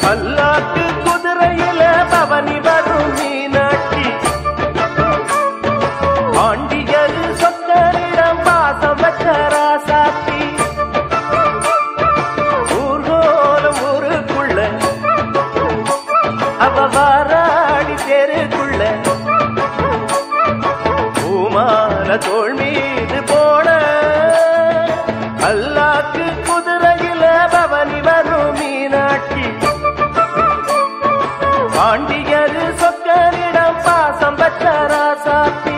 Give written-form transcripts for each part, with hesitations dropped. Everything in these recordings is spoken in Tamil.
பல்லாக்கு குதிரையில பவனி வரும் மீனாட்சி பாண்டியர் சொக்கரிடம் பாசம் வச்ச ராசாத்தி ஊர்கோலம் ஊருக்குள்ள அவ வாராடி தெருக்குள்ள பூமால தோள் மீது போட பல்லாக்கு குதிரையில பவனி வரும் மீனாட்சி பாண்டியர் சொக்கரிடம் பாசம் வச்ச ராசாத்தி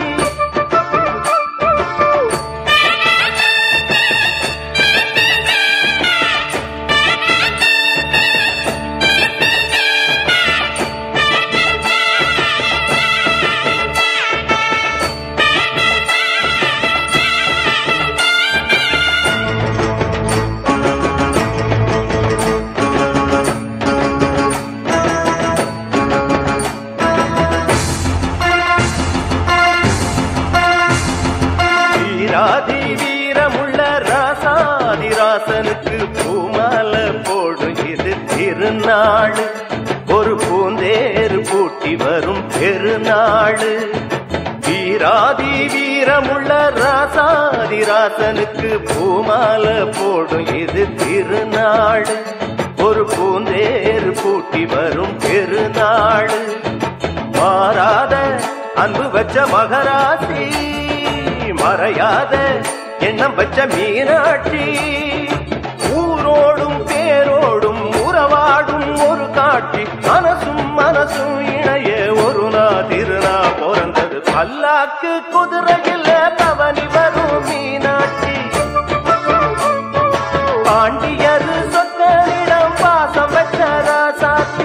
ராதி வீரமுள்ள ராசாதிராசனுக்கு பூமால போடும் இது திருநாள் ஒரு பூந்தேறு பூட்டி வரும் பெருநாள் வீராதி வீரமுள்ள ராசாதிராசனுக்கு பூமால போடும் இது திருநாள் ஒரு பூந்தேறு பூட்டி வரும் பெருநாள் மாறாத அன்பு வச்ச மகராசி மறையாத எண்ணம் வச்ச மீனாட்சி ஊரோடும் பேரோடும் உறவாடும் ஒரு காட்சி மனசும் மனசும் இணைய ஒரு திருநா பிறந்தது பல்லாக்கு குதிரையில் பவனி வரும் மீனாட்சி பாண்டியர் சொக்கரிடம் பாசம் வச்ச ராசாத்தி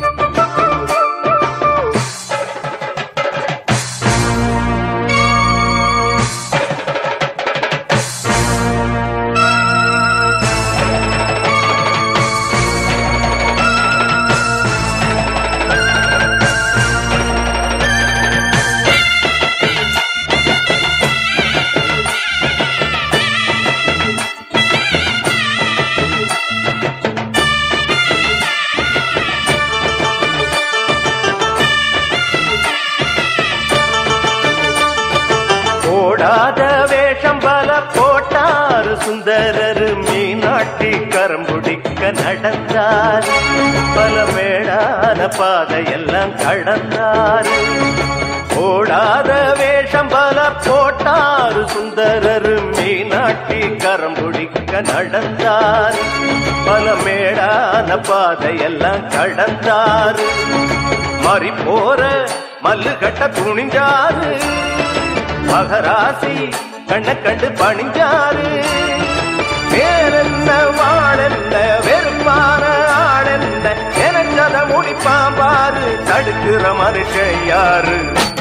போடாத வேஷம் பல போட்டாரு சுந்தரரு மீனாட்சி கரம்புடிக்க நடந்தார் பல மேடான பாதையெல்லாம் கடந்தார் போடாத வேஷம் பல போட்டாரு சுந்தரரு மீனாட்சி கரம்புடிக்க நடந்தார் பல மேடான பாதையெல்லாம் கடந்தார் மாறி போற மல்லு கட்ட துணிஞ்சாரு மகராசி கண்ண கண்டு பணிஞ்சாரு வேறென்ன வாழென்ன வெறுப்பான ஆடென்ன எனக்கத முடிப்பாம்பாரு தடுக்கிற மனுஷன் யாரு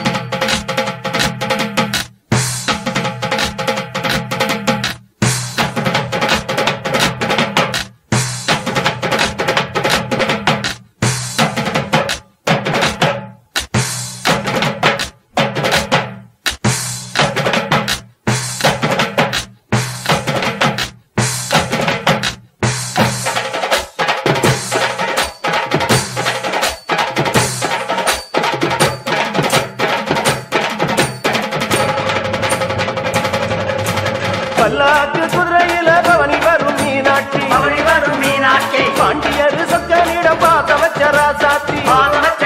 பல்லாக்கு குதிரையில பவனி வரும் மீனாட்சி பாண்டியர் சொக்கனிடம் பாச வச்ச ராசாத்தி